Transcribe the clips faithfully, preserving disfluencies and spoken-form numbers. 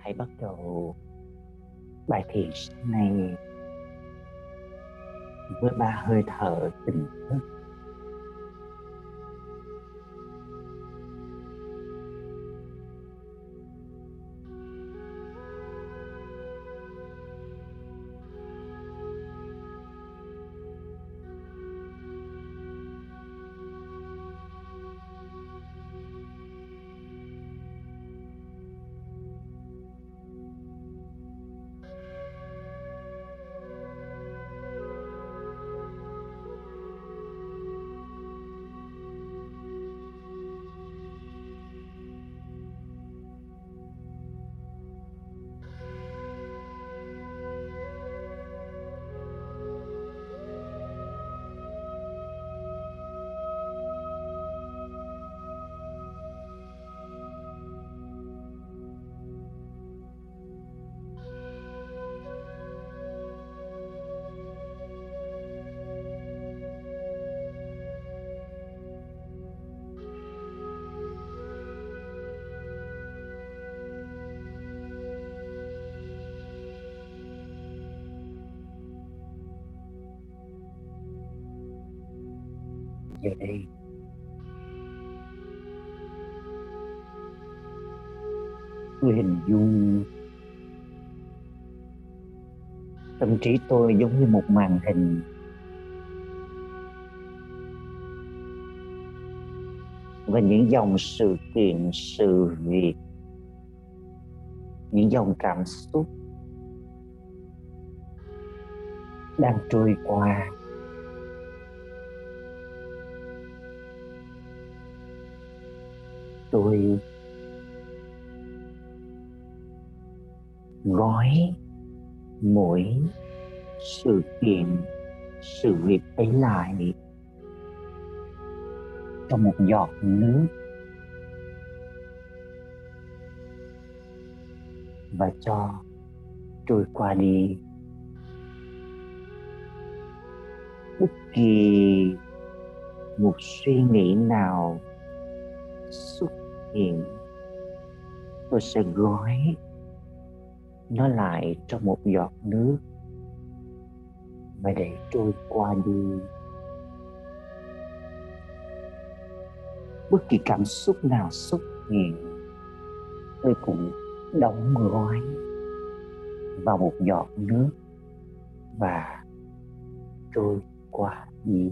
hãy bắt đầu bài thiền sáng nay với ba hơi thở tỉnh thức. Giờ đây tôi hình dung tâm trí tôi giống như một màn hình và những dòng sự kiện, sự việc, những dòng cảm xúc đang trôi qua. Tôi gói mỗi sự kiện, sự việc ấy lại trong một giọt nước và cho trôi qua đi. Bất kỳ một suy nghĩ nào xuất hiện, tôi sẽ gói nó lại trong một giọt nước và để trôi qua đi. Bất kỳ cảm xúc nào xuất hiện, tôi cũng đóng gói vào một giọt nước và trôi qua đi.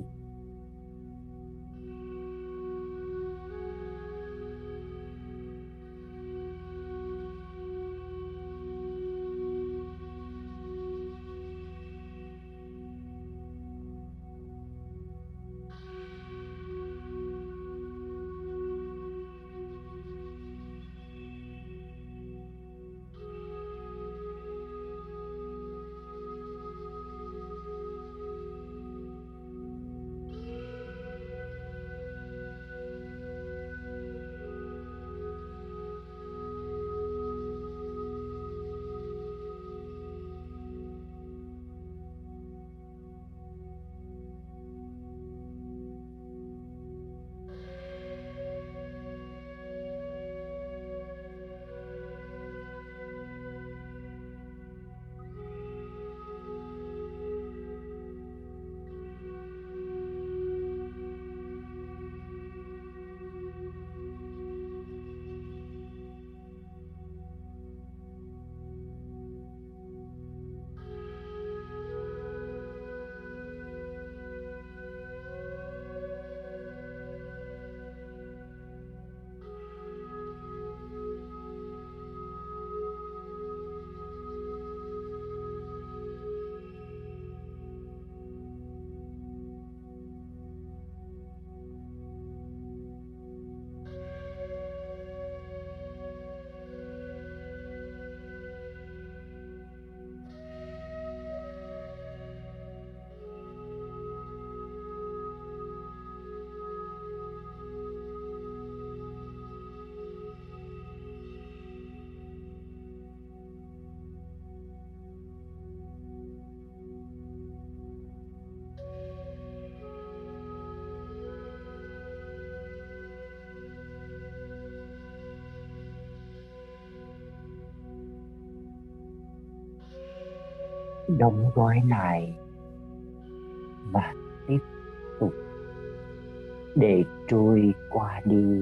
đóng gói lại và tiếp tục để trôi qua đi.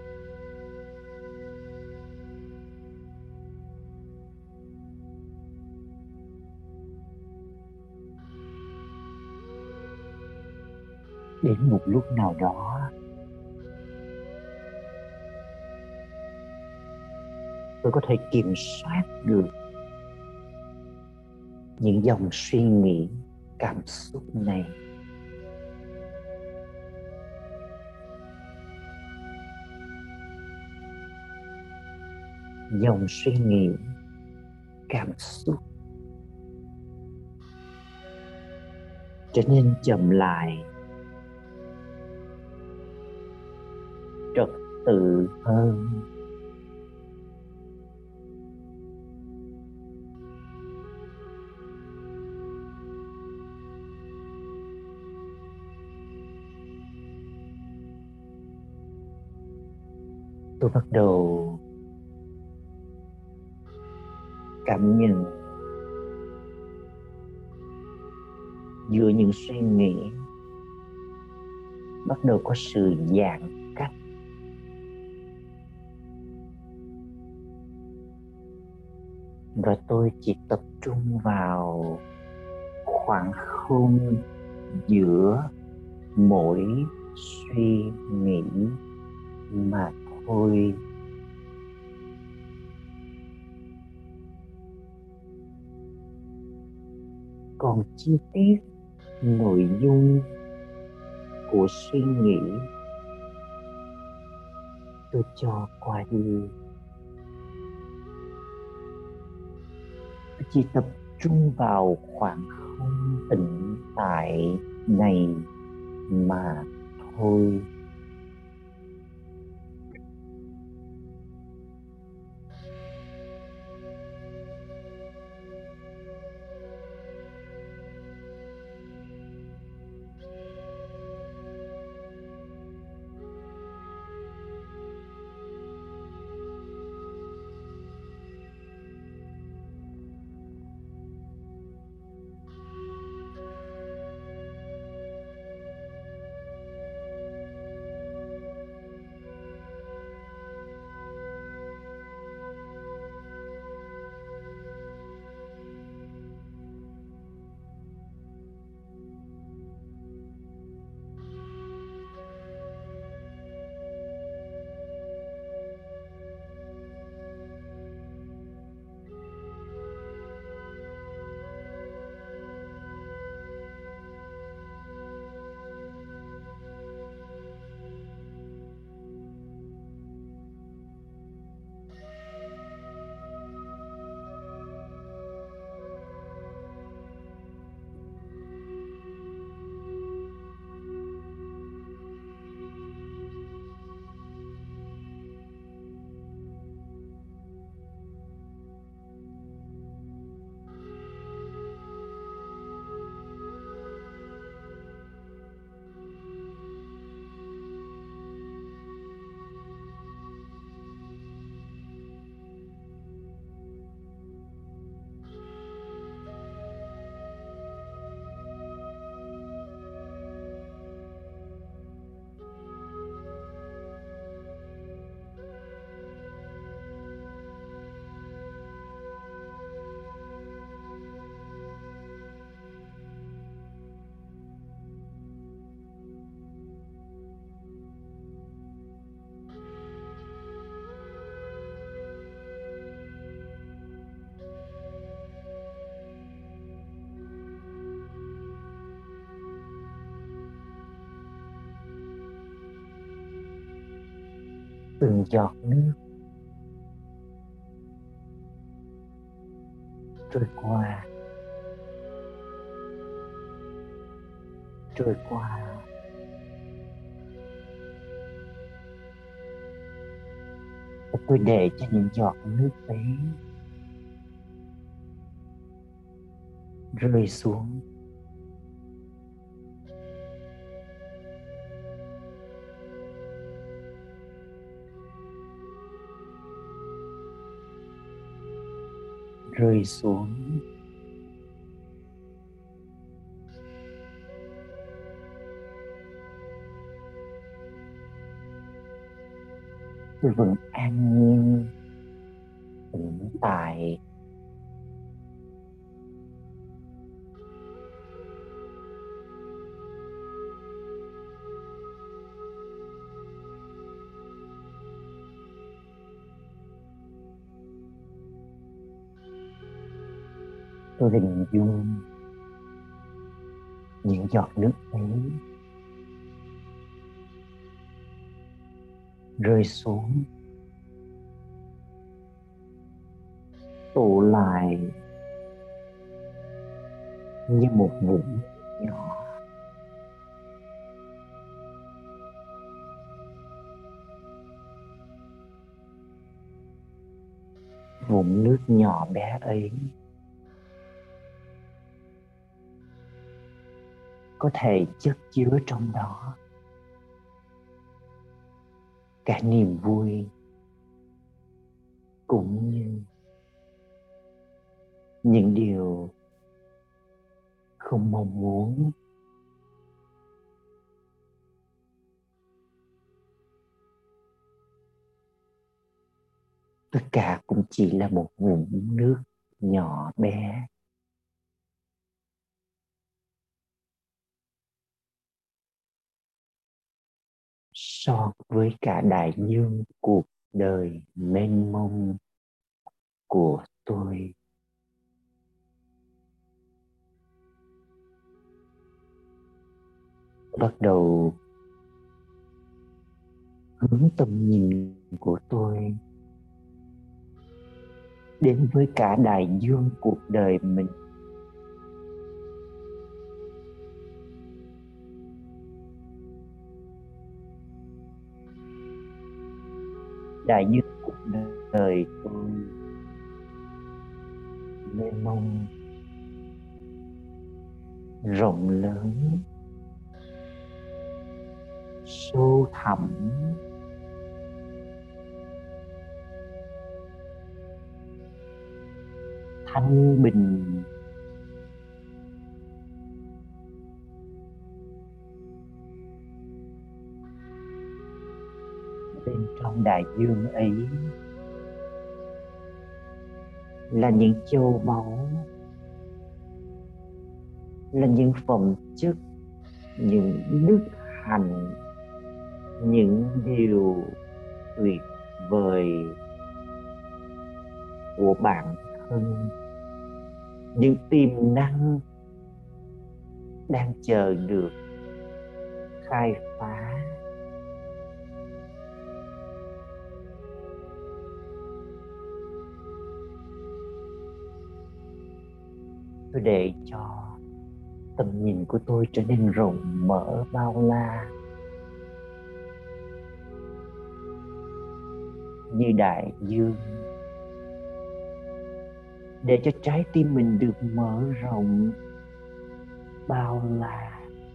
Đến một lúc nào đó, tôi có thể kiểm soát được những dòng suy nghĩ, cảm xúc này. Dòng suy nghĩ, cảm xúc trở nên chậm lại, trật tự hơn. Tôi bắt đầu cảm nhận giữa những suy nghĩ bắt đầu có sự giãn cách. Và tôi chỉ tập trung vào khoảng không giữa mỗi suy nghĩ mà thôi. Còn chi tiết nội dung của suy nghĩ tôi cho qua đi. Tôi chỉ tập trung vào khoảng không tĩnh tại này mà thôi. Từng giọt nước trôi qua, trôi qua. Và tôi để cho những giọt nước ấy rơi xuống. Rơi xuống tôi vẫn an nhiên tĩnh tại. Tôi hình dung những giọt nước ấy rơi xuống, tụ lại như một vũng nhỏ. Vũng nước nhỏ bé ấy có thể chất chứa trong đó cả niềm vui cũng như những điều không mong muốn. Tất cả cũng chỉ là một vũng nước nhỏ bé so với cả đại dương cuộc đời mênh mông của tôi. Bắt đầu hướng tầm nhìn của tôi đến với cả đại dương cuộc đời mình. Đại dương cuộc đời tôi mênh mông, rộng lớn, sâu thẳm, thanh bình, bên trong đại dương ấy là những châu báu, là những phẩm chất, những đức hạnh, những điều tuyệt vời của bản thân, những tiềm năng đang chờ được khai phá. Tôi để cho tầm nhìn của tôi trở nên rộng mở bao la như đại dương, để cho trái tim mình được mở rộng bao la.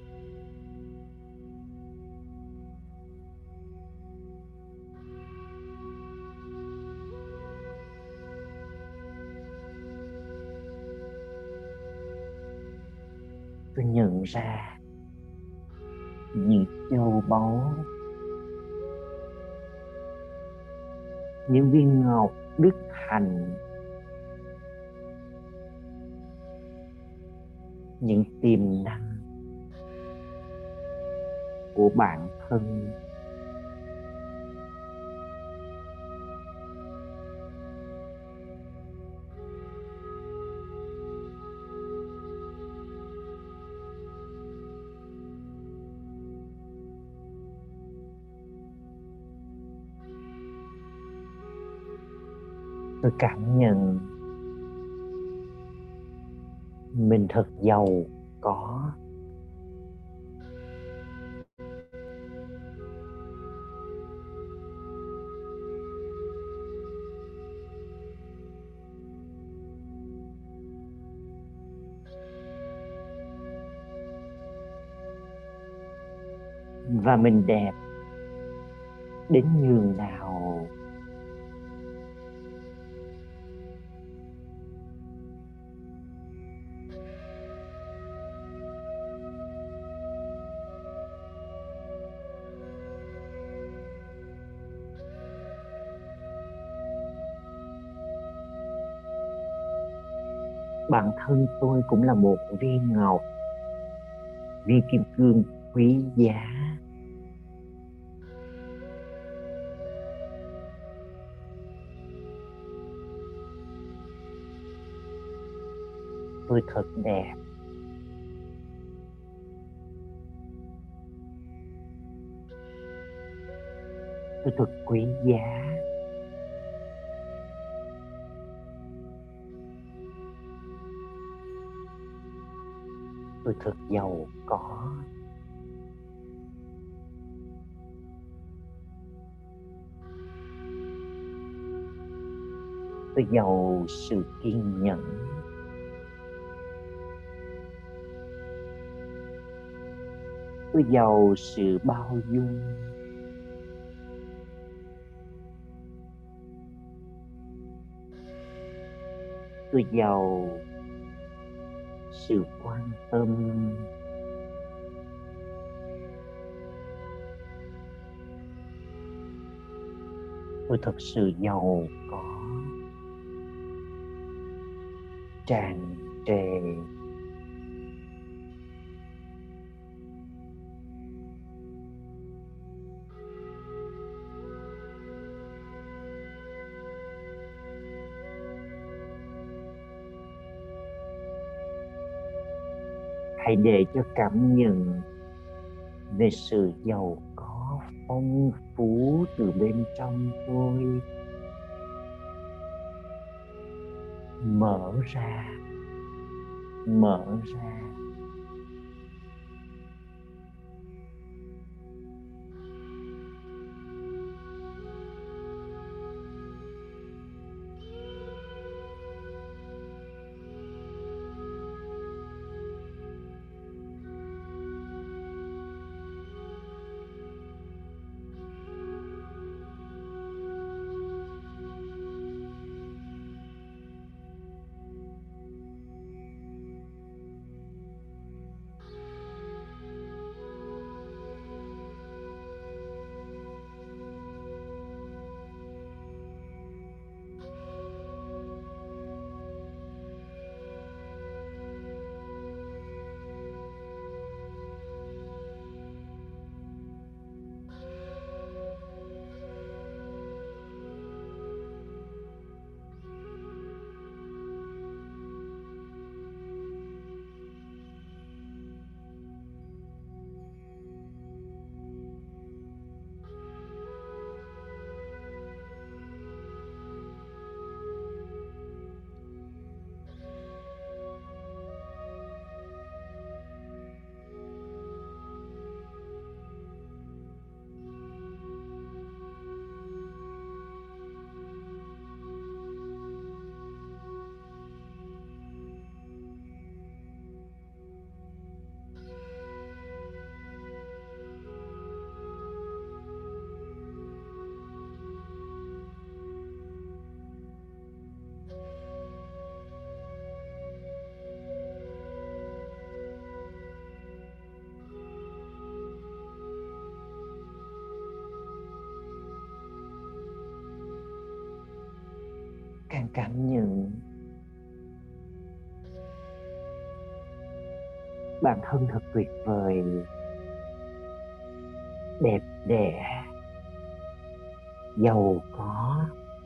Tôi nhận ra những châu báu, những viên ngọc đức hạnh, những tiềm năng của bản thân. Tôi cảm nhận mình thật giàu có. Và mình đẹp đến nhường nào. Bản thân tôi cũng là một viên ngọc, viên kim cương quý giá. Tôi thật đẹp. Tôi thật quý giá. Tôi thật giàu có. Tôi giàu sự kiên nhẫn. Tôi giàu sự bao dung. Tôi giàu sự quan tâm. Tôi thật sự giàu có, tràn trề. Hãy để cho cảm nhận về sự giàu có phong phú từ bên trong tôi mở ra, mở ra. Càng cảm nhận bản thân thật tuyệt vời, đẹp đẽ, giàu có,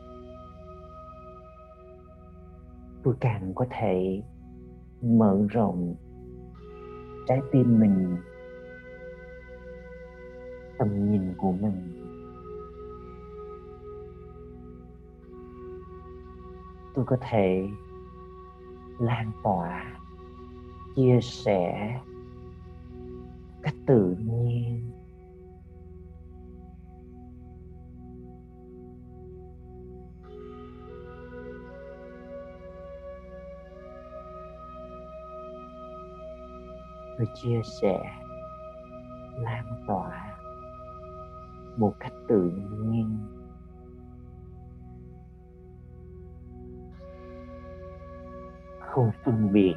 tôi càng có thể mở rộng trái tim mình, tầm nhìn của mình. Tôi có thể lan tỏa, chia sẻ cách tự nhiên. Tôi chia sẻ, lan tỏa một cách tự nhiên. Không phân biệt,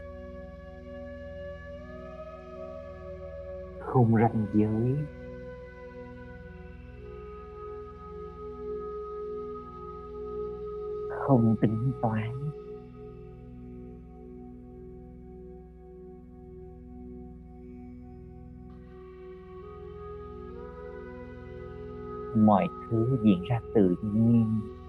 không ranh giới, không tính toán. mọi thứ diễn ra tự nhiên.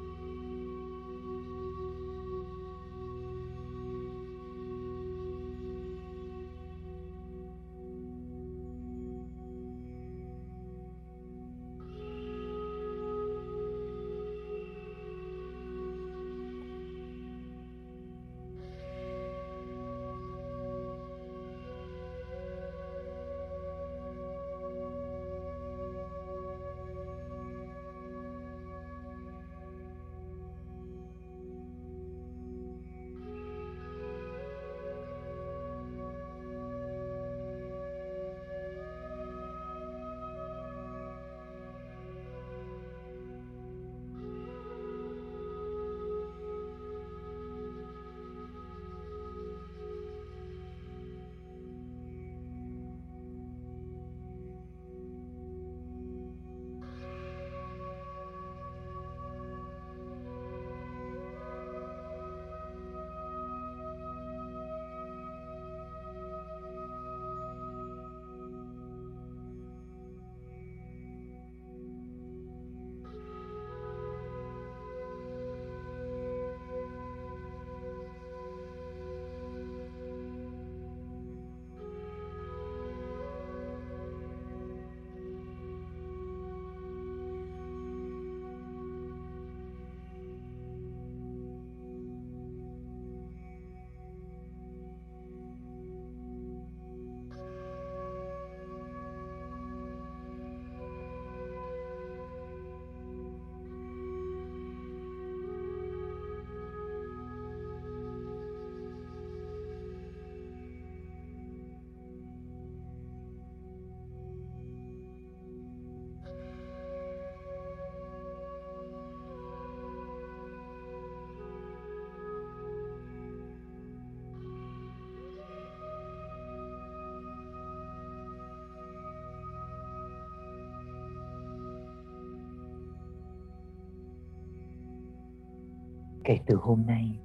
Kể từ hôm nay,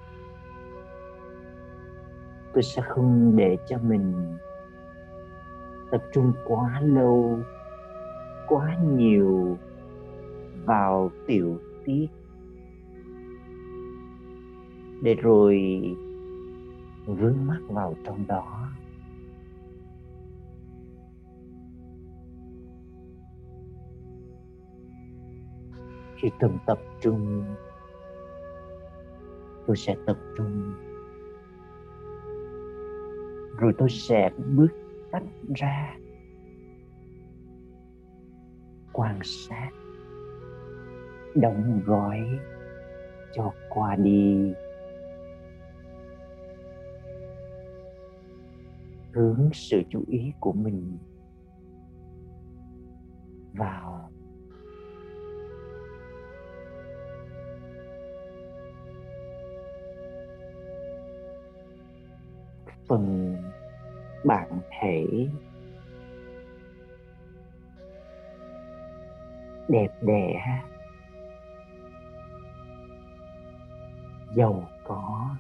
tôi sẽ không để cho mình tập trung quá lâu, quá nhiều vào tiểu tiết, để rồi vướng mắc vào trong đó. Khi cần tập trung, tôi sẽ tập trung, rồi tôi sẽ bước tách ra, quan sát, đóng gói cho qua đi, hướng sự chú ý của mình vào phần bản thể đẹp đẽ, giàu có,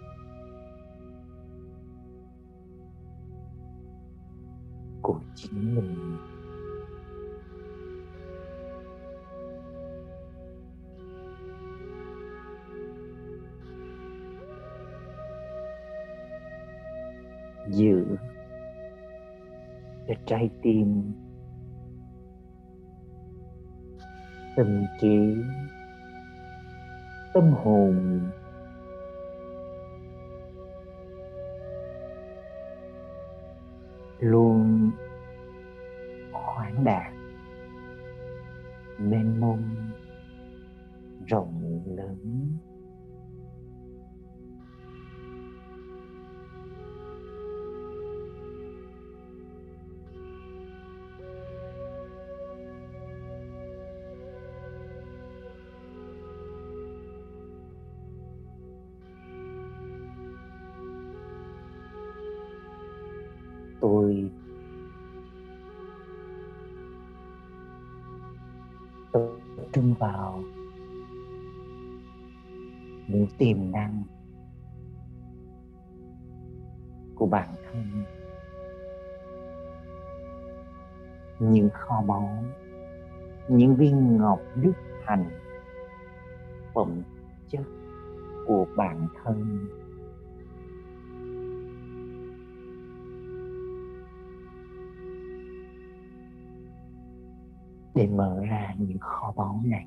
của chính mình. Giữ cho trái tim, tâm trí, tâm hồn luôn khoáng đạt, mênh mông, rộng lớn. Tôi tập trung vào những tiềm năng của bản thân, những kho báu những viên ngọc đức hạnh phẩm chất của bản thân, để mở ra những kho báu này.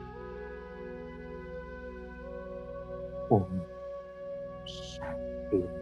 Om Shanti.